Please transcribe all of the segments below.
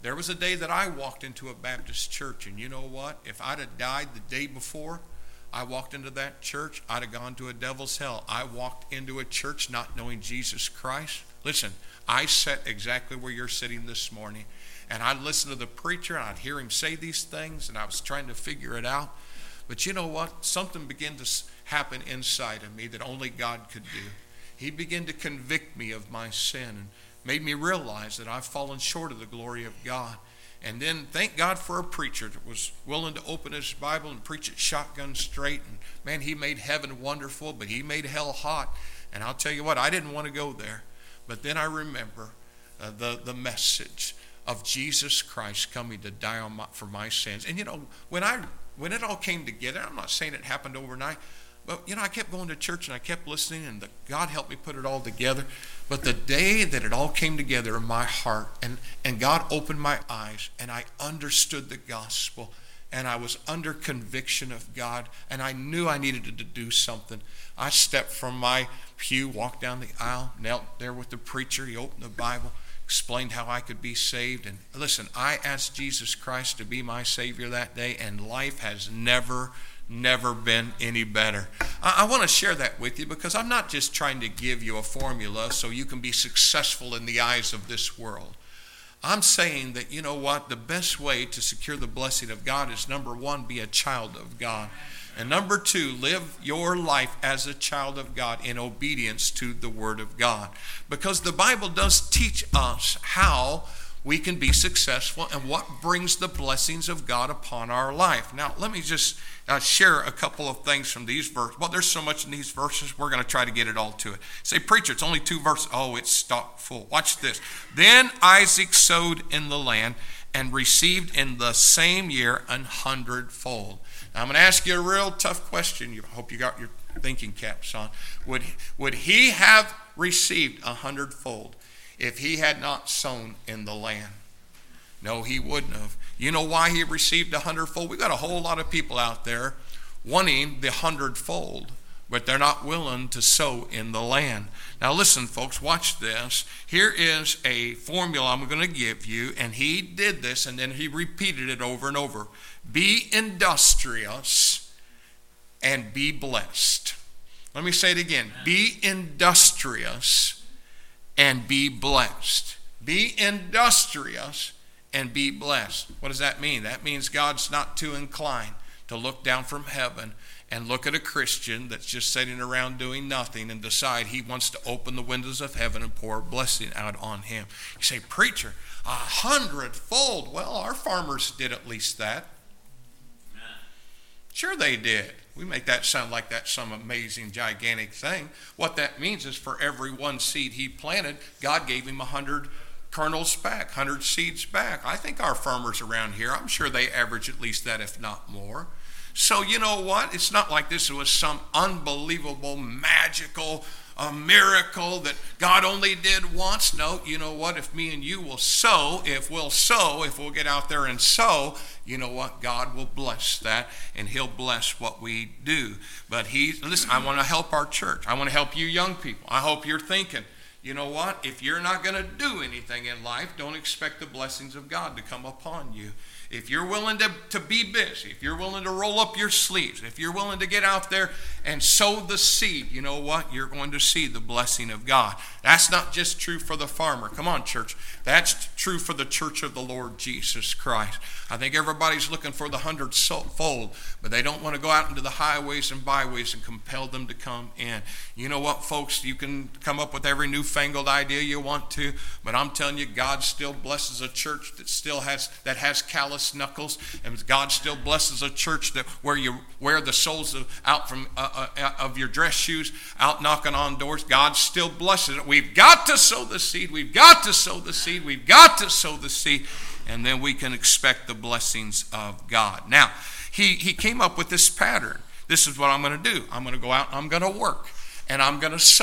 There was a day that I walked into a Baptist church, and you know what? If I'd have died the day before I walked into that church, I'd have gone to a devil's hell. I walked into a church not knowing Jesus Christ. Listen, I sat exactly where you're sitting this morning, and I'd listen to the preacher, and I'd hear him say these things, and I was trying to figure it out. But you know what? Something began to happen inside of me that only God could do. He began to convict me of my sin and made me realize that I've fallen short of the glory of God. And then thank God for a preacher that was willing to open his Bible and preach it shotgun straight. And man, he made heaven wonderful, but he made hell hot. And I'll tell you what, I didn't want to go there. But then I remember the message of Jesus Christ coming to die for my sins. And you know, when it all came together, I'm not saying it happened overnight, but you know, I kept going to church and I kept listening, and God helped me put it all together. But the day that it all came together in my heart, and God opened my eyes, and I understood the gospel, and I was under conviction of God, and I knew I needed to do something. I stepped from my pew, walked down the aisle, knelt there with the preacher. He opened the Bible, explained how I could be saved. And listen, I asked Jesus Christ to be my Savior that day, and life has never been any better. I want to share that with you because I'm not just trying to give you a formula so you can be successful in the eyes of this world. I'm saying that, you know what, the best way to secure the blessing of God is, number one, be a child of God. And number two, live your life as a child of God in obedience to the Word of God. Because the Bible does teach us how we can be successful and what brings the blessings of God upon our life. Now, let me just share a couple of things from these verses. Well, there's so much in these verses, we're going to try to get it all to it. Say, preacher, it's only 2 verses. Oh, it's stock full. Watch this. Then Isaac sowed in the land and received in the same year 100-fold. Now, I'm going to ask you a real tough question. I hope you got your thinking caps on. Would he have received 100-fold if he had not sown in the land? No, he wouldn't have. You know why he received 100-fold? We've got a whole lot of people out there wanting the 100-fold, but they're not willing to sow in the land. Now listen, folks, watch this. Here is a formula I'm going to give you, and he did this, and then he repeated it over and over. Be industrious and be blessed. Let me say it again. Be industrious and be blessed. Be industrious and be blessed. What does that mean? That means God's not too inclined to look down from heaven and look at a Christian that's just sitting around doing nothing and decide he wants to open the windows of heaven and pour a blessing out on him. You say, preacher, 100-fold. Well, our farmers did at least that. Sure they did. We make that sound like that's some amazing, gigantic thing. What that means is for every one seed he planted, God gave him 100 kernels back, 100 seeds back. I think our farmers around here, I'm sure they average at least that, if not more. So you know what? It's not like this was some unbelievable, magical miracle that God only did once. No, you know what? If me and you will sow, if we'll get out there and sow, you know what? God will bless that, and he'll bless what we do. But listen, I want to help our church. I want to help you young people. I hope you're thinking, you know what? If you're not going to do anything in life, don't expect the blessings of God to come upon you. If you're willing to be busy, if you're willing to roll up your sleeves, if you're willing to get out there and sow the seed, you know what? You're going to see the blessing of God. That's not just true for the farmer. Come on, church. That's true for the church of the Lord Jesus Christ. I think everybody's looking for the 100-fold, but they don't want to go out into the highways and byways and compel them to come in. You know what, folks? You can come up with every newfangled idea you want to, but I'm telling you, God still blesses a church that has callous knuckles, and God still blesses a church that where you wear the soles of your dress shoes out knocking on doors. God still blesses it. We've got to sow the seed. We've got to sow the seed. We've got to sow the seed, and then we can expect the blessings of God. Now, he came up with this pattern. This is what I'm going to do. I'm going to go out and I'm going to work, and I'm going to sow.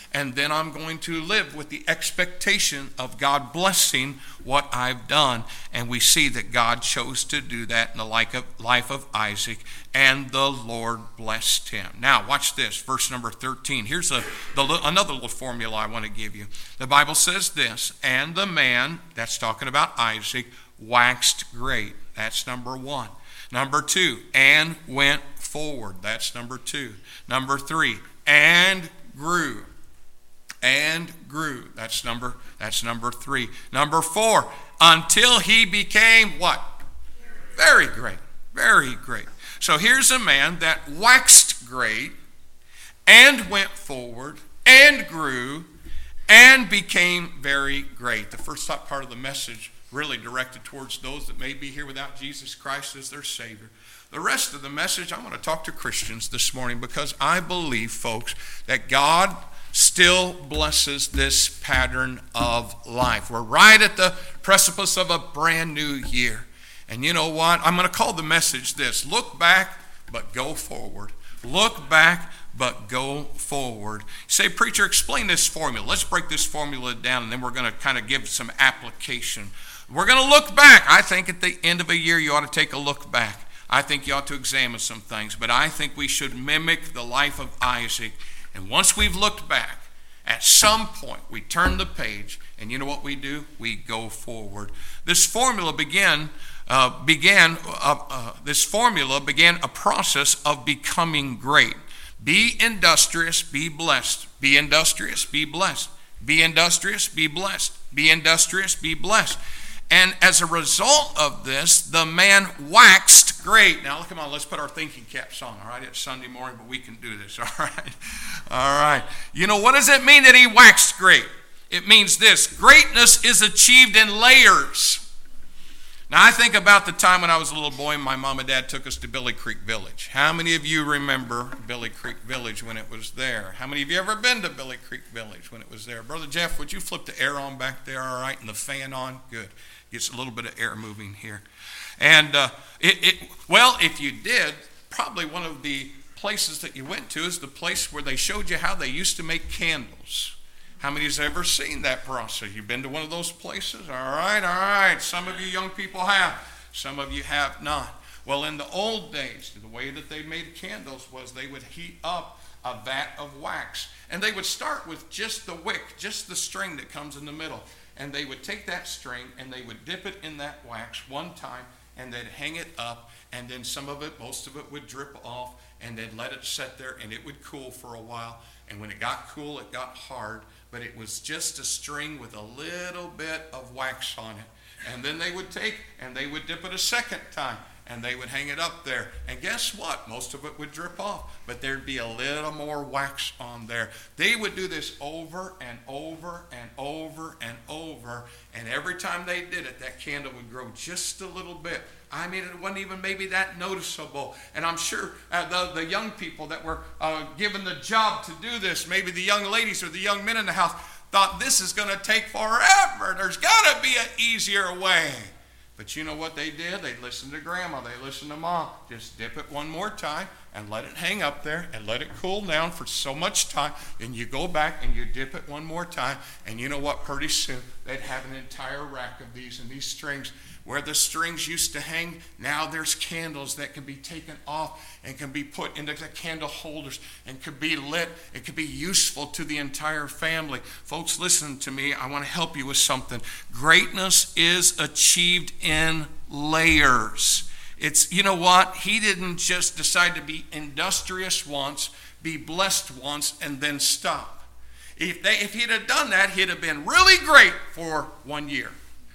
and then I'm going to live with the expectation of God blessing what I've done. And we see that God chose to do that in the life of Isaac, and the Lord blessed him. Now, watch this, verse number 13. Here's another little formula I want to give you. The Bible says this, and the man, that's talking about Isaac, waxed great. That's number one. Number two, and went forward. That's number two. Number three, and grew. And grew. That's number three. Number four, until he became what? Very great. Very great. So here's a man that waxed great, and went forward, and grew, and became very great. The first part of the message really directed towards those that may be here without Jesus Christ as their Savior. The rest of the message, I'm going to talk to Christians this morning, because I believe, folks, that God still blesses this pattern of life. We're right at the precipice of a brand new year. And you know what? I'm going to call the message this: look back, but go forward. Look back, but go forward. You say, preacher, explain this formula. Let's break this formula down, and then we're going to kind of give some application. We're going to look back. I think at the end of a year, you ought to take a look back. I think you ought to examine some things, but I think we should mimic the life of Isaac. And once we've looked back, at some point, we turn the page, and you know what we do? We go forward. This formula began a process of becoming great. Be industrious, be blessed. Be industrious, be blessed. Be industrious, be blessed. Be industrious, be blessed. And as a result of this, the man waxed great. Now, come on, let's put our thinking caps on, all right? It's Sunday morning, but we can do this, all right? All right. You know, what does it mean that he waxed great? It means this: greatness is achieved in layers. Now, I think about the time when I was a little boy and my mom and dad took us to Billy Creek Village. How many of you remember Billy Creek Village when it was there? How many of you ever been to Billy Creek Village when it was there? Brother Jeff, would you flip the air on back there, all right, and the fan on? Good. Gets a little bit of air moving here. And, well, if you did, probably one of the places that you went to is the place where they showed you how they used to make candles. How many has ever seen that process? You've been to one of those places? All right. Some of you young people have. Some of you have not. Well, in the old days, the way that they made candles was they would heat up a vat of wax. And they would start with just the wick, just the string that comes in the middle. And they would take that string and they would dip it in that wax one time, and they'd hang it up, and then most of it would drip off, and they'd let it sit there, and it would cool for a while. And when it got cool, it got hard, but it was just a string with a little bit of wax on it. And then they would take and they would dip it a second time, and they would hang it up there. And guess what? Most of it would drip off, but there'd be a little more wax on there. They would do this over and over and over and over, and every time they did it, that candle would grow just a little bit. I mean, it wasn't even maybe that noticeable. And I'm sure the young people that were given the job to do this, maybe the young ladies or the young men in the house, thought this is going to take forever. There's got to be an easier way. But you know what they did? They listened to Grandma. They listened to Mom. Just dip it one more time and let it hang up there and let it cool down for so much time. Then you go back and you dip it one more time. And you know what? Pretty soon they'd have an entire rack of these, and these strings. Where the strings used to hang, now there's candles that can be taken off and can be put into the candle holders and could be lit. It could be useful to the entire family. Folks, listen to me. I want to help you with something. Greatness is achieved in layers. It's, you know what? He didn't just decide to be industrious once, be blessed once, and then stop. If he'd have done that, he'd have been really great for 1 year.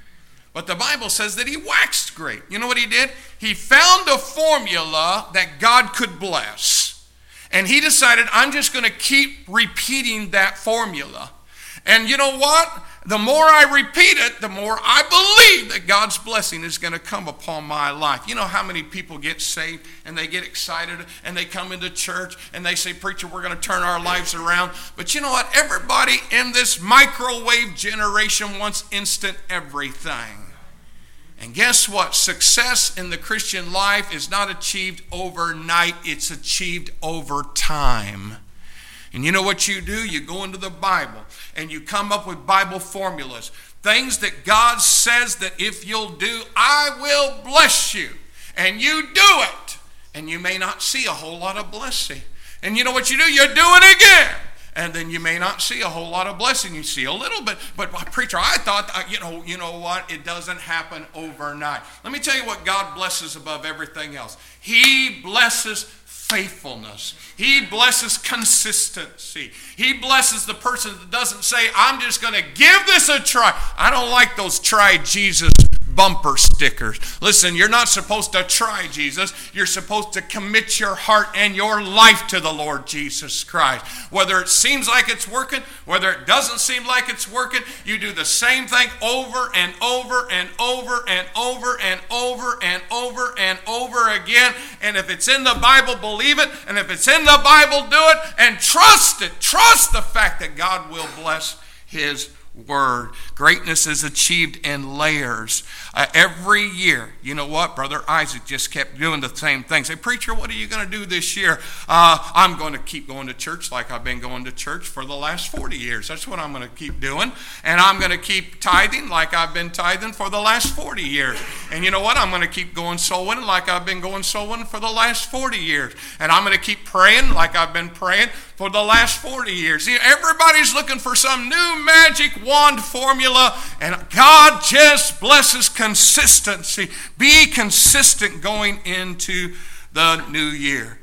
But the Bible says that he waxed great. You know what he did? He found a formula that God could bless. And he decided, I'm just going to keep repeating that formula. And you know what? The more I repeat it, the more I believe that God's blessing is going to come upon my life. You know how many people get saved and they get excited and they come into church and they say, preacher, we're going to turn our lives around. But you know what? Everybody in this microwave generation wants instant everything. And guess what? Success in the Christian life is not achieved overnight. It's achieved over time. And you know what you do? You go into the Bible and you come up with Bible formulas. Things that God says that if you'll do, I will bless you. And you do it. And you may not see a whole lot of blessing. And you know what you do? You do it again. And then you may not see a whole lot of blessing. You see a little bit. But preacher, I thought, you know what? It doesn't happen overnight. Let me tell you what God blesses above everything else. He blesses faithfulness. He blesses consistency. He blesses the person that doesn't say, I'm just going to give this a try. I don't like those try Jesus bumper stickers. Listen, you're not supposed to try Jesus. You're supposed to commit your heart and your life to the Lord Jesus Christ. Whether it seems like it's working, whether it doesn't seem like it's working, you do the same thing over and over and over and over and over and over and over again. And if it's in the Bible, believe it. And if it's in the Bible, do it. And trust it. Trust the fact that God will bless His word. Greatness is achieved in layers. Every year, you know what? Brother Isaac just kept doing the same thing. Say, preacher, what are you going to do this year? I'm going to keep going to church like I've been going to church for the last 40 years. That's what I'm going to keep doing. And I'm going to keep tithing like I've been tithing for the last 40 years. And you know what? I'm going to keep going soul winning like I've been going soul winning for the last 40 years. And I'm going to keep praying like I've been praying for the last 40 years. See, everybody's looking for some new magic wand formula, and God just blesses consistency. Be consistent going into the new year.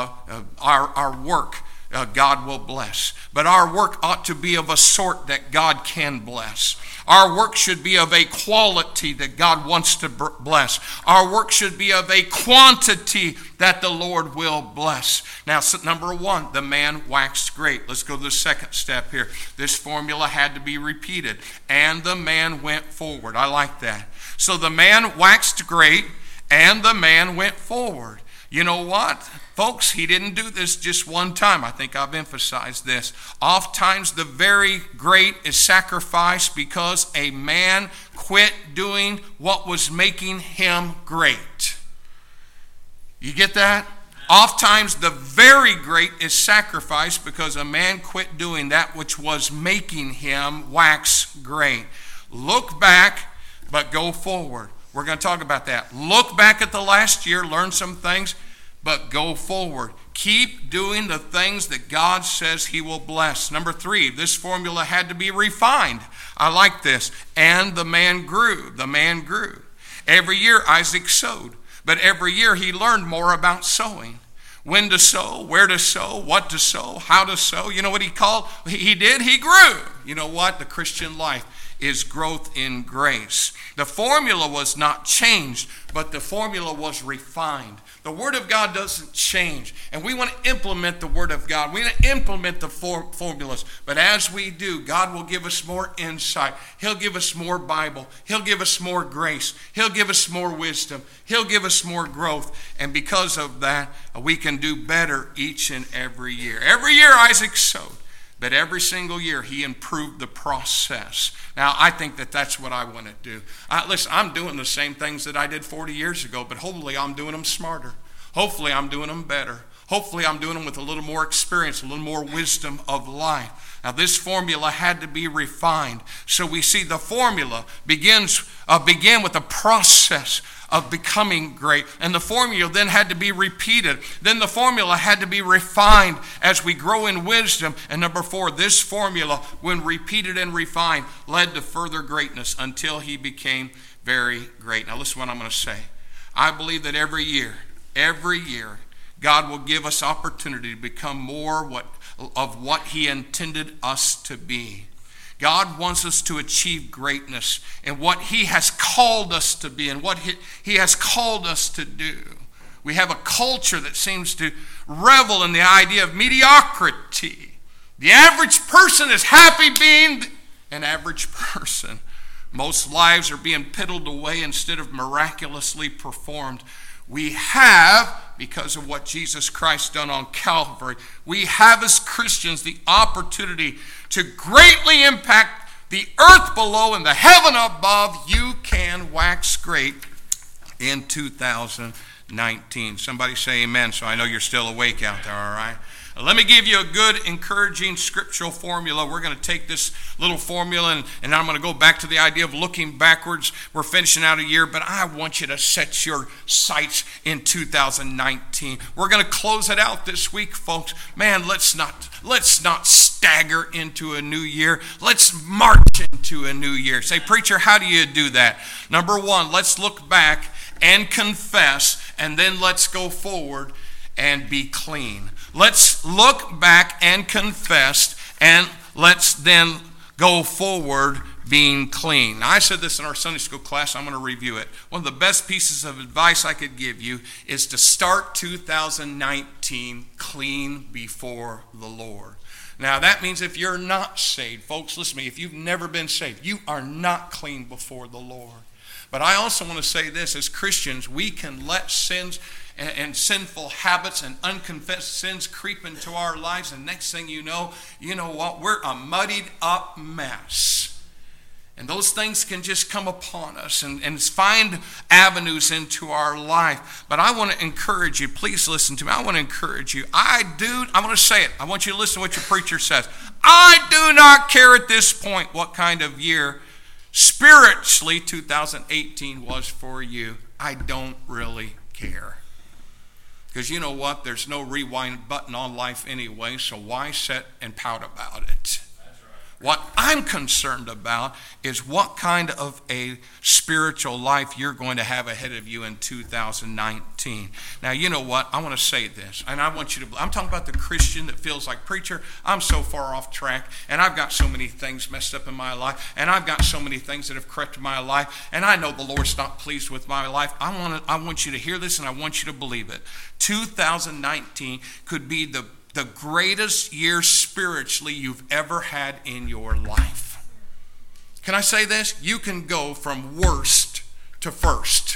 Our work, God will bless. But our work ought to be of a sort that God can bless. Our work should be of a quality that God wants to bless. Our work should be of a quantity that the Lord will bless. Now, number one, the man waxed great. Let's go to the second step here. This formula had to be repeated. And the man went forward. I like that. So the man waxed great, and the man went forward. You know what? Folks, he didn't do this just one time. I think I've emphasized this. Oftentimes the very great is sacrificed because a man quit doing what was making him great. You get that? Oftentimes the very great is sacrificed because a man quit doing that which was making him wax great. Look back, but go forward. We're going to talk about that. Look back at the last year, learn some things, but go forward. Keep doing the things that God says He will bless. Number three, this formula had to be refined. I like this. And the man grew. The man grew. Every year Isaac sowed, but every year he learned more about sowing. When to sow, where to sow, what to sow, how to sow. You know what he did? He grew. You know what? The Christian life is growth in grace. The formula was not changed, but the formula was refined. The Word of God doesn't change, and we want to implement the Word of God. We want to implement the formulas, but as we do, God will give us more insight. He'll give us more Bible. He'll give us more grace. He'll give us more wisdom. He'll give us more growth, and because of that, we can do better each and every year. Every year Isaac sowed, but every single year he improved the process. Now, I think that that's what I want to do. Listen, I'm doing the same things that I did 40 years ago, but hopefully I'm doing them smarter. Hopefully I'm doing them better. Hopefully I'm doing them with a little more experience, a little more wisdom of life. Now, this formula had to be refined. So we see the formula began with a process of becoming great. And the formula then had to be repeated. Then the formula had to be refined as we grow in wisdom. And number four, this formula, when repeated and refined, led to further greatness until he became very great. Now listen to what I'm going to say. I believe that every year, God will give us opportunity to become more of what He intended us to be. God wants us to achieve greatness in what He has called us to be and what He has called us to do. We have a culture that seems to revel in the idea of mediocrity. The average person is happy being an average person. Most lives are being piddled away instead of miraculously performed. We have, because of what Jesus Christ done on Calvary, we have as Christians the opportunity to greatly impact the earth below and the heaven above. You can wax great in 2019. Somebody say amen, so I know you're still awake out there, all right? Let me give you a good, encouraging scriptural formula. We're going to take this little formula and I'm going to go back to the idea of looking backwards. We're finishing out a year, but I want you to set your sights in 2019. We're going to close it out this week, folks. Man, let's not stagger into a new year. Let's march into a new year. Say, preacher, how do you do that? Number one, let's look back and confess, and then let's go forward and be clean. Let's look back and confess, and let's then go forward being clean. Now, I said this in our Sunday school class. I'm going to review it. One of the best pieces of advice I could give you is to start 2019 clean before the Lord. Now, that means if you're not saved, folks, listen to me. If you've never been saved, you are not clean before the Lord. But I also want to say this, as Christians, we can let sins and sinful habits and unconfessed sins creep into our lives, and next thing you know what? We're a muddied up mess. And those things can just come upon us and find avenues into our life. But I want to encourage you. Please listen to me. I want to encourage you. I want to say it. I want you to listen to what your preacher says. I do not care at this point what kind of year spiritually 2018 was for you. I don't really care. Because you know what? There's no rewind button on life anyway, so why sit and pout about it? What I'm concerned about is what kind of a spiritual life you're going to have ahead of you in 2019. Now, you know what? I want to say this, and I want you to, I'm talking about the Christian that feels like, preacher, I'm so far off track, and I've got so many things messed up in my life, and I've got so many things that have crept in my life, and I know the Lord's not pleased with my life. I want you to hear this, and I want you to believe it. 2019 could be the greatest year spiritually you've ever had in your life. Can I say this? You can go from worst to first.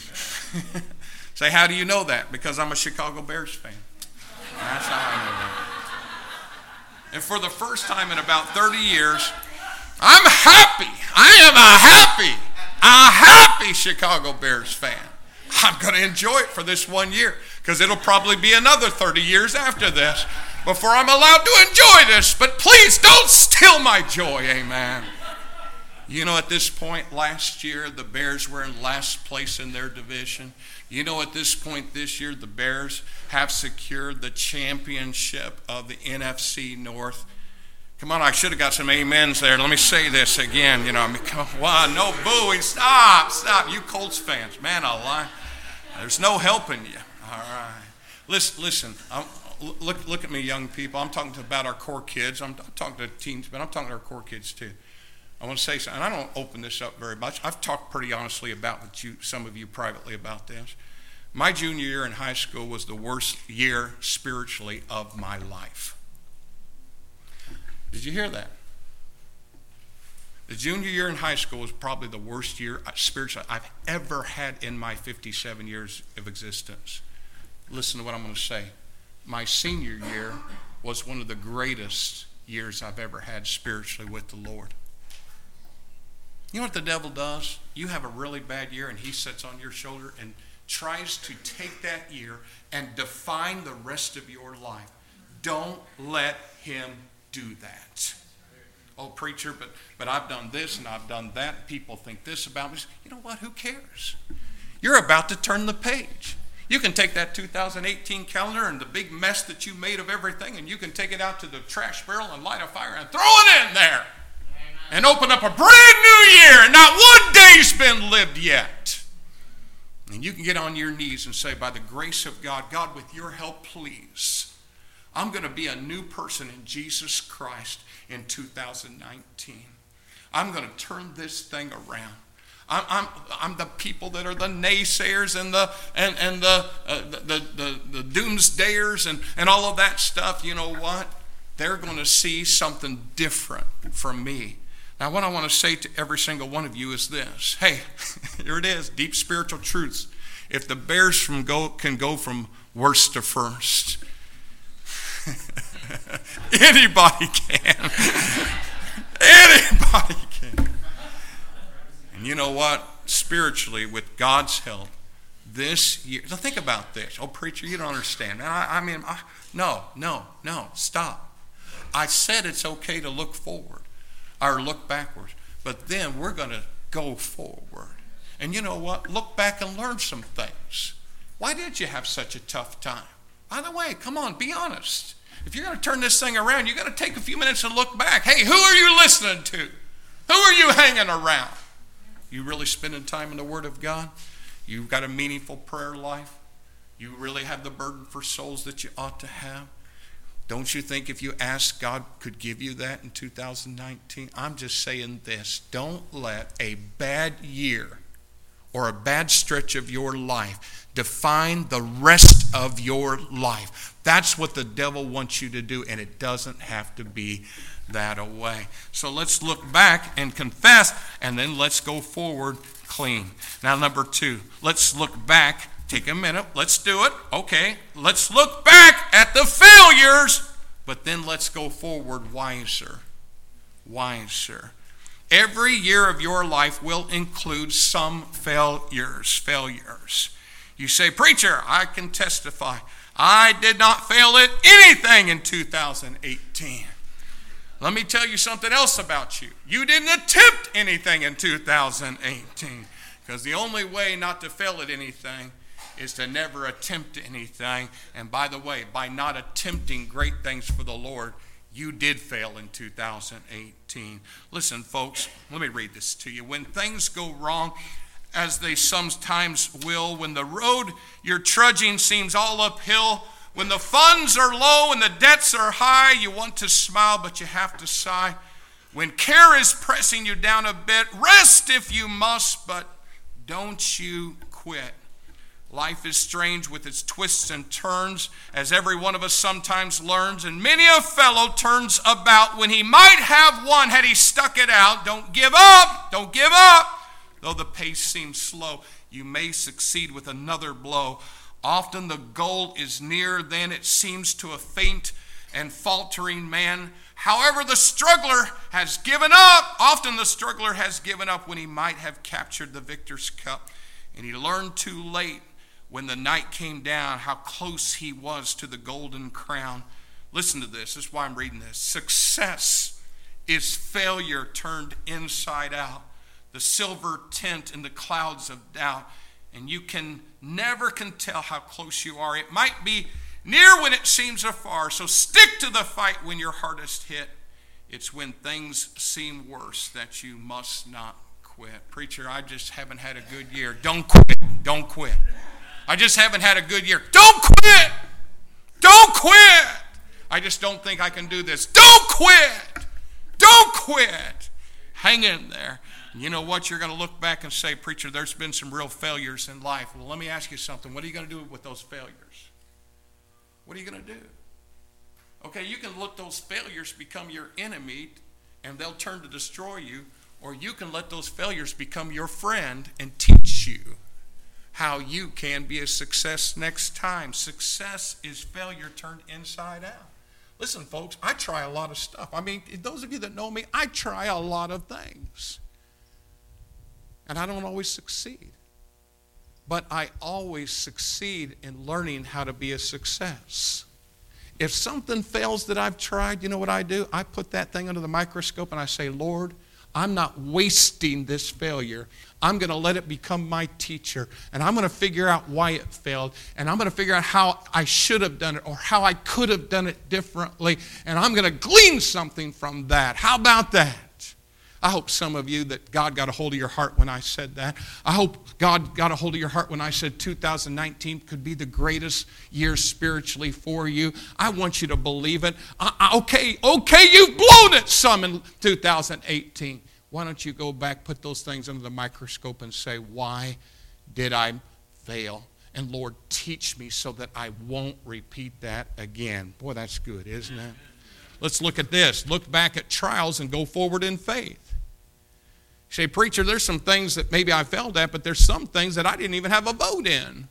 Say, how do you know that? Because I'm a Chicago Bears fan. That's how I know that. And for the first time in about 30 years, I'm happy. I am a happy Chicago Bears fan. I'm going to enjoy it for this 1 year, because it'll probably be another 30 years after this before I'm allowed to enjoy this. But please don't steal my joy, amen. You know, at this point last year, the Bears were in last place in their division. You know, at this point this year, the Bears have secured the championship of the NFC North. Come on, I should have got some amens there. Let me say this again. You know, come on, no booing. Stop. You Colts fans, man, there's no helping you. All right. Listen. Look at me, young people. I'm talking about our core kids. I'm talking to teens, but I'm talking to our core kids too. I want to say something, and I don't open this up very much. I've talked pretty honestly some of you privately about this. My junior year in high school was the worst year spiritually of my life. Did you hear that? The junior year in high school was probably the worst year spiritually I've ever had in my 57 years of existence. Listen to what I'm going to say. My senior year was one of the greatest years I've ever had spiritually with the Lord. You know what the devil does? You have a really bad year and he sits on your shoulder and tries to take that year and define the rest of your life. Don't let him do that. Oh, preacher, but I've done this and I've done that. People think this about me. You know what? Who cares? You're about to turn the page. You can take that 2018 calendar and the big mess that you made of everything, and you can take it out to the trash barrel and light a fire and throw it in there. And open up a brand new year, and not one day's been lived yet. And you can get on your knees and say, by the grace of God, God, with your help, please, I'm going to be a new person in Jesus Christ in 2019. I'm going to turn this thing around. I'm the people that are the naysayers and the doomsdayers and all of that stuff. You know what? They're going to see something different from me. Now, what I want to say to every single one of you is this. Hey, here it is, deep spiritual truths. If the Bears can go from worst to first, anybody can. Anybody can. And you know what? Spiritually, with God's help, this year. Now think about this. Oh, preacher, you don't understand. No, stop. I said it's okay to look forward or look backwards, but then we're going to go forward. And you know what? Look back and learn some things. Why did you have such a tough time? By the way, come on, be honest. If you're going to turn this thing around, you've got to take a few minutes and look back. Hey, who are you listening to? Who are you hanging around? You really spending time in the Word of God? You've got a meaningful prayer life? You really have the burden for souls that you ought to have? Don't you think if you asked, God could give you that in 2019? I'm just saying this. Don't let a bad year or a bad stretch of your life define the rest of your life. That's what the devil wants you to do, and it doesn't have to be that way. So let's look back and confess, and then let's go forward clean. Now, number 2, let's look back. Take a minute. Let's do it. Okay. Let's look back at the failures, but then let's go forward wiser. Wiser. Every year of your life will include some failures. You say, preacher, I can testify. I did not fail at anything in 2018. Let me tell you something else about you. You didn't attempt anything in 2018. Because the only way not to fail at anything is to never attempt anything. And by the way, by not attempting great things for the Lord, you did fail in 2018. Listen, folks, let me read this to you. When things go wrong, as they sometimes will, when the road you're trudging seems all uphill, when the funds are low and the debts are high, you want to smile, but you have to sigh. When care is pressing you down a bit, rest if you must, but don't you quit. Life is strange with its twists and turns, as every one of us sometimes learns, and many a fellow turns about when he might have won had he stuck it out. Don't give up, don't give up. Though the pace seems slow, you may succeed with another blow. Often the goal is near, then it seems to a faint and faltering man. However, the struggler has given up. Often the struggler has given up when he might have captured the victor's cup. And he learned too late when the night came down how close he was to the golden crown. Listen to this. This is why I'm reading this. Success is failure turned inside out. The silver tint in the clouds of doubt, and you never can tell how close you are. It might be near when it seems afar, so stick to the fight when you're hardest hit. It's when things seem worse that you must not quit. Preacher, I just haven't had a good year. Don't quit. Don't quit. I just haven't had a good year. Don't quit. Don't quit. I just don't think I can do this. Don't quit. Don't quit. Hang in there. You know what? You're going to look back and say, preacher, there's been some real failures in life. Well, let me ask you something. What are you going to do with those failures? What are you going to do? Okay, you can let those failures become your enemy and they'll turn to destroy you, or you can let those failures become your friend and teach you how you can be a success next time. Success is failure turned inside out. Listen, folks, I try a lot of stuff. I mean, those of you that know me, I try a lot of things. And I don't always succeed. But I always succeed in learning how to be a success. If something fails that I've tried, you know what I do? I put that thing under the microscope and I say, Lord, I'm not wasting this failure. I'm going to let it become my teacher. And I'm going to figure out why it failed. And I'm going to figure out how I should have done it or how I could have done it differently. And I'm going to glean something from that. How about that? I hope some of you that God got a hold of your heart when I said that. I hope God got a hold of your heart when I said 2019 could be the greatest year spiritually for you. I want you to believe it. Okay, you've blown it some in 2018. Why don't you go back, put those things under the microscope and say, why did I fail? And Lord, teach me so that I won't repeat that again. Boy, that's good, isn't it? Let's look at this. Look back at trials and go forward in faith. You say, preacher, there's some things that maybe I failed at, but there's some things that I didn't even have a vote in.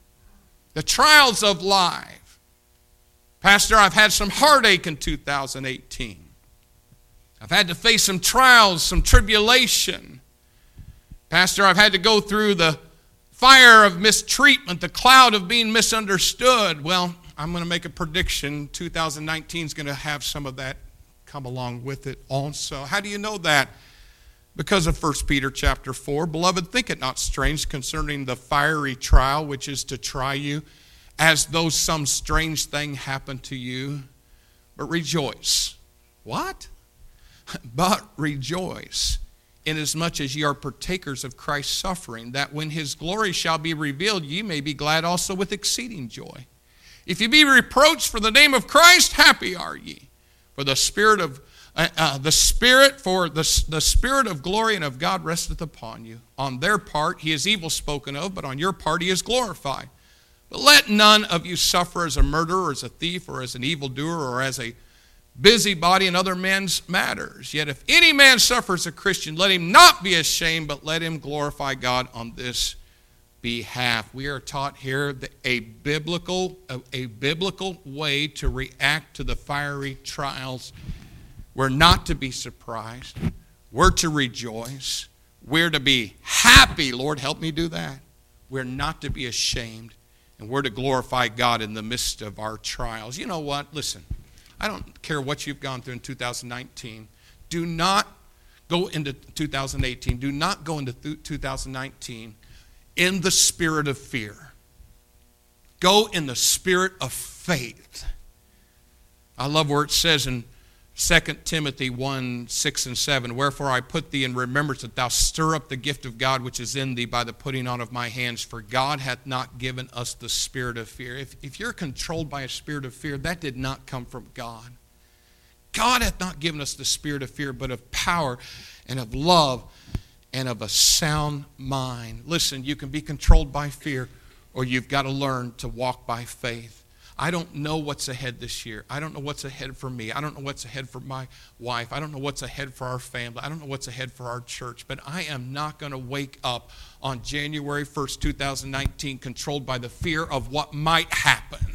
The trials of life. Pastor, I've had some heartache in 2018. I've had to face some trials, some tribulation. Pastor, I've had to go through the fire of mistreatment, the cloud of being misunderstood. Well, I'm going to make a prediction. 2019 is going to have some of that come along with it also. How do you know that? Because of 1 Peter chapter 4. Beloved, think it not strange concerning the fiery trial which is to try you, as though some strange thing happened to you. But rejoice. What? But rejoice, inasmuch as ye are partakers of Christ's suffering, that when his glory shall be revealed, ye may be glad also with exceeding joy. If ye be reproached for the name of Christ, happy are ye. For the Spirit of glory and of God resteth upon you. On their part he is evil spoken of, but on your part he is glorified. But let none of you suffer as a murderer, or as a thief, or as an evildoer, or as a busybody in other men's matters. Yet if any man suffer as a Christian, let him not be ashamed, but let him glorify God on this behalf. We are taught here that a biblical way to react to the fiery trials. We're not to be surprised. We're to rejoice. We're to be happy. Lord, help me do that. We're not to be ashamed. And we're to glorify God in the midst of our trials. You know what? Listen, I don't care what you've gone through in 2019. Do not go into 2018. Do not go into 2019 in the spirit of fear. Go in the spirit of faith. I love where it says in 2 Timothy 1, 6 and 7, wherefore I put thee in remembrance that thou stir up the gift of God which is in thee by the putting on of my hands. For God hath not given us the spirit of fear. If you're controlled by a spirit of fear, that did not come from God. God hath not given us the spirit of fear, but of power and of love and of a sound mind. Listen, you can be controlled by fear, or you've got to learn to walk by faith. I don't know what's ahead this year. I don't know what's ahead for me. I don't know what's ahead for my wife. I don't know what's ahead for our family. I don't know what's ahead for our church. But I am not going to wake up on January 1st, 2019 controlled by the fear of what might happen.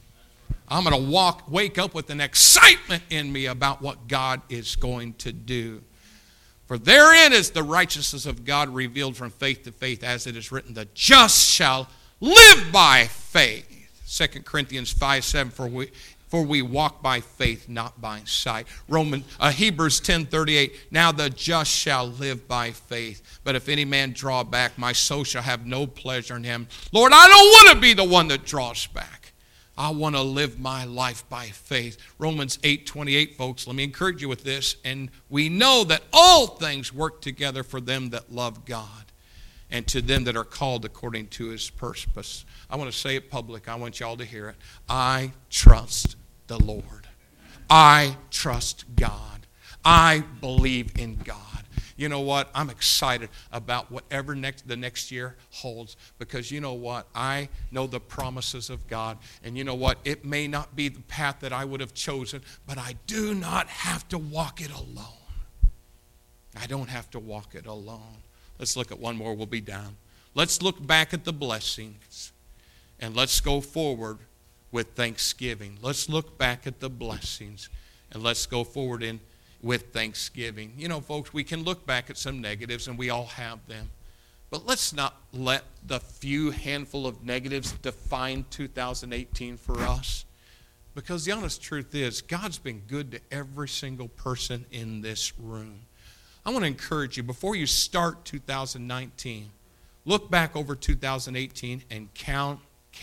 I'm going to wake up with an excitement in me about what God is going to do. For therein is the righteousness of God revealed from faith to faith, as it is written, the just shall live by faith. 2 Corinthians 5:7, for we walk by faith, not by sight. Hebrews 10:38, now the just shall live by faith. But if any man draw back, my soul shall have no pleasure in him. Lord, I don't want to be the one that draws back. I want to live my life by faith. Romans 8:28, folks, let me encourage you with this. And we know that all things work together for them that love God, and to them that are called according to his purpose. I want to say it public. I want y'all to hear it. I trust the Lord. I trust God. I believe in God. You know what? I'm excited about whatever the next year holds, because you know what? I know the promises of God. And you know what? It may not be the path that I would have chosen, but I do not have to walk it alone. I don't have to walk it alone. Let's look at one more. We'll be down. Let's look back at the blessings, and let's go forward with thanksgiving. Let's look back at the blessings, and let's go forward with thanksgiving. You know, folks, we can look back at some negatives, and we all have them. But let's not let the few handful of negatives define 2018 for us. Because the honest truth is, God's been good to every single person in this room. I want to encourage you, before you start 2019, look back over 2018 and count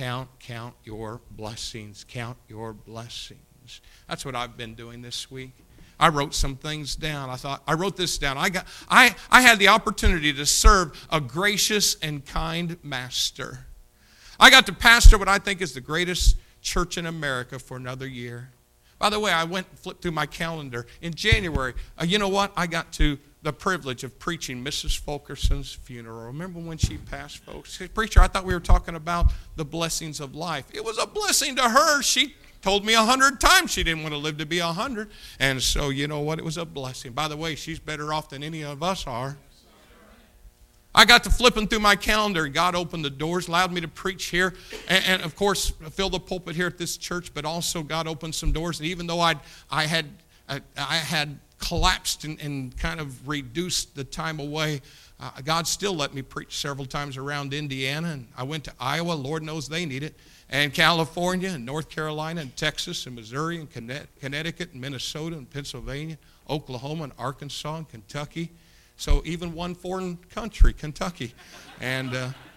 your blessings. Count your blessings. That's what I've been doing this week. I wrote some things down. I wrote this down. I had the opportunity to serve a gracious and kind master. I got to pastor what I think is the greatest church in America for another year. By the way, I flipped through my calendar. In January, you know what? I got to the privilege of preaching Mrs. Fulkerson's funeral. Remember when she passed, folks? She said, preacher, I thought we were talking about the blessings of life. It was a blessing to her. She told me 100 times she didn't want to live to be 100. And so, you know what? It was a blessing. By the way, she's better off than any of us are. I got to flipping through my calendar, and God opened the doors, allowed me to preach here, and of course, fill the pulpit here at this church, but also God opened some doors. And even though I had collapsed and kind of reduced the time away, God still let me preach several times around Indiana, and I went to Iowa. Lord knows they need it. And California, and North Carolina, and Texas, and Missouri, and Connecticut, and Minnesota, and Pennsylvania, Oklahoma, and Arkansas, and Kentucky. So even one foreign country, Kentucky, and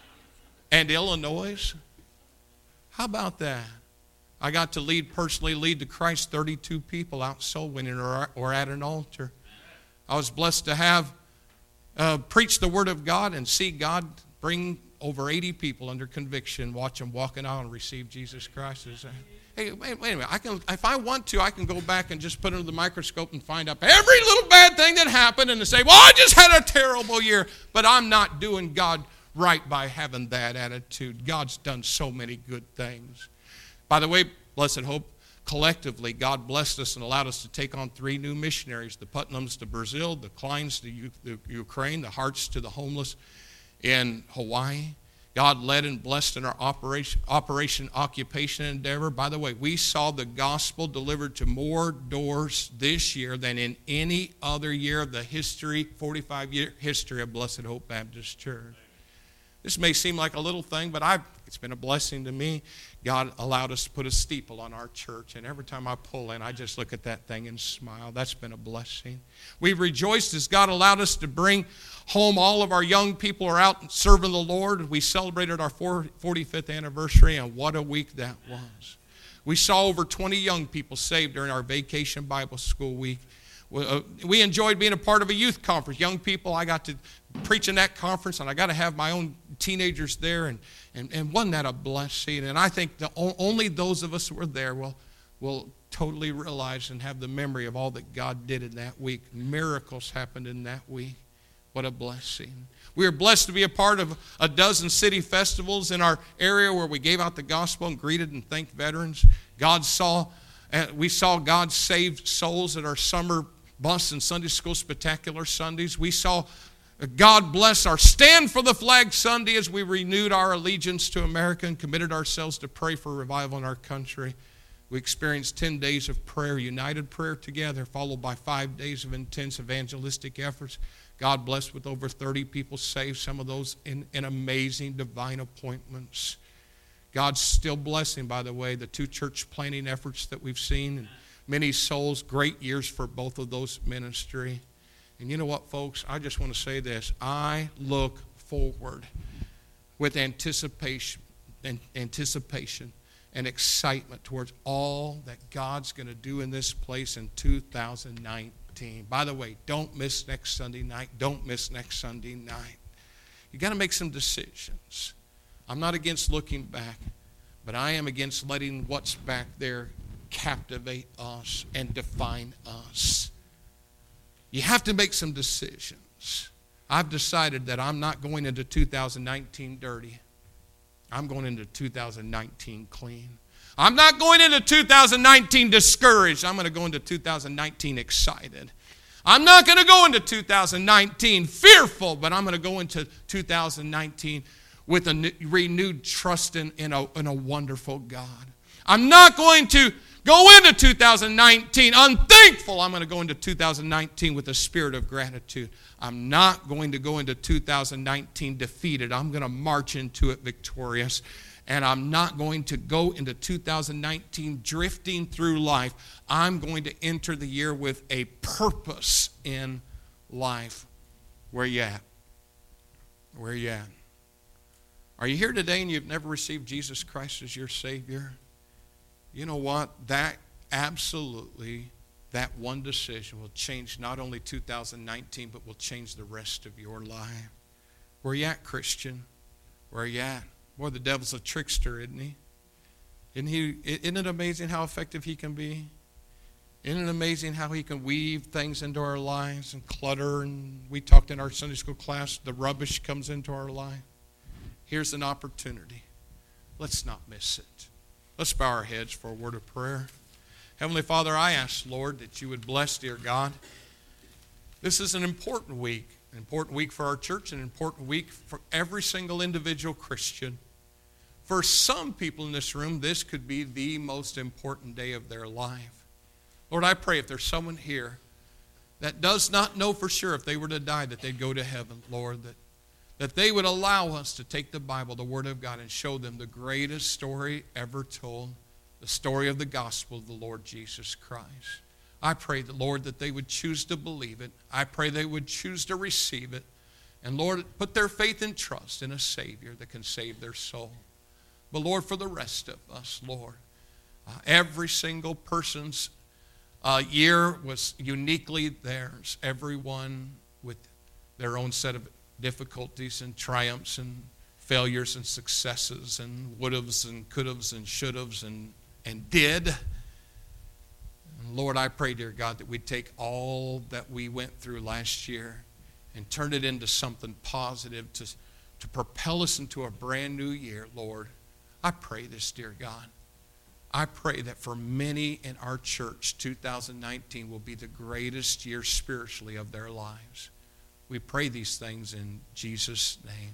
Illinois. How about that? I got to personally lead to Christ 32 people out soul winning or at an altar. I was blessed to have preach the Word of God and see God bring over 80 people under conviction, watch them walking out and receive Jesus Christ. Hey, wait a minute. If I want to, I can go back and just put under the microscope and find out every little bad thing that happened and say, well, I just had a terrible year. But I'm not doing God right by having that attitude. God's done so many good things. By the way, Blessed Hope, collectively, God blessed us and allowed us to take on 3 new missionaries, the Putnams to Brazil, the Kleins to the Ukraine, the Hearts to the homeless in Hawaii. God led and blessed in our Occupation Endeavor. By the way, we saw the gospel delivered to more doors this year than in any other year of the 45-year history of Blessed Hope Baptist Church. This may seem like a little thing, but it's been a blessing to me. God allowed us to put a steeple on our church, and every time I pull in, I just look at that thing and smile. That's been a blessing. We've rejoiced as God allowed us to bring home all of our young people who are out serving the Lord. We celebrated our 45th anniversary, and what a week that was. We saw over 20 young people saved during our Vacation Bible School week. We enjoyed being a part of a youth conference. Young people, I got to preach in that conference, and I got to have my own teenagers there, and wasn't that a blessing? And I think only those of us who were there will totally realize and have the memory of all that God did in that week. Miracles happened in that week. What a blessing. We were blessed to be a part of a dozen city festivals in our area where we gave out the gospel and greeted and thanked veterans. We saw God save souls at our summer bus and Sunday school spectacular Sundays. We saw God bless our Stand for the Flag Sunday as we renewed our allegiance to America and committed ourselves to pray for revival in our country. We experienced 10 days of prayer, united prayer together, followed by 5 days of intense evangelistic efforts. God blessed with over 30 people saved, some of those in amazing divine appointments. God's still blessing, by the way, the 2 church planting efforts that we've seen, and many souls, great years for both of those ministry. And you know what, folks? I just want to say this. I look forward with anticipation and excitement towards all that God's going to do in this place in 2019. By the way, don't miss next Sunday night. Don't miss next Sunday night. You got to make some decisions. I'm not against looking back, but I am against letting what's back there captivate us and define us. You have to make some decisions. I've decided that I'm not going into 2019 dirty. I'm going into 2019 clean. I'm not going into 2019 discouraged. I'm going to go into 2019 excited. I'm not going to go into 2019 fearful, but I'm going to go into 2019 with a renewed trust in a wonderful God. I'm not going to go into 2019 unthankful. I'm going to go into 2019 with a spirit of gratitude. I'm not going to go into 2019 defeated. I'm going to march into it victorious. And I'm not going to go into 2019 drifting through life. I'm going to enter the year with a purpose in life. Where you at? Where you at? Are you here today and you've never received Jesus Christ as your Savior? You know what? That one decision will change not only 2019, but will change the rest of your life. Where you at, Christian? Where you at? Boy, the devil's a trickster, isn't he? Isn't it amazing how effective he can be? Isn't it amazing how he can weave things into our lives and clutter? And we talked in our Sunday school class, the rubbish comes into our life. Here's an opportunity. Let's not miss it. Let's bow our heads for a word of prayer. Heavenly Father, I ask, Lord, that you would bless, dear God. This is an important week for our church, an important week for every single individual Christian. For some people in this room, this could be the most important day of their life. Lord, I pray if there's someone here that does not know for sure if they were to die that they'd go to heaven, Lord, that they would allow us to take the Bible, the Word of God, and show them the greatest story ever told, the story of the gospel of the Lord Jesus Christ. I pray, Lord, that they would choose to believe it. I pray they would choose to receive it. And, Lord, put their faith and trust in a Savior that can save their soul. But, Lord, for the rest of us, Lord, every single person's year was uniquely theirs. Everyone with their own set of difficulties and triumphs and failures and successes and would-haves and could-haves and should-haves and did. And Lord, I pray, dear God, that we'd take all that we went through last year and turn it into something positive to propel us into a brand new year, Lord. I pray this, dear God. I pray that for many in our church, 2019 will be the greatest year spiritually of their lives. We pray these things in Jesus' name.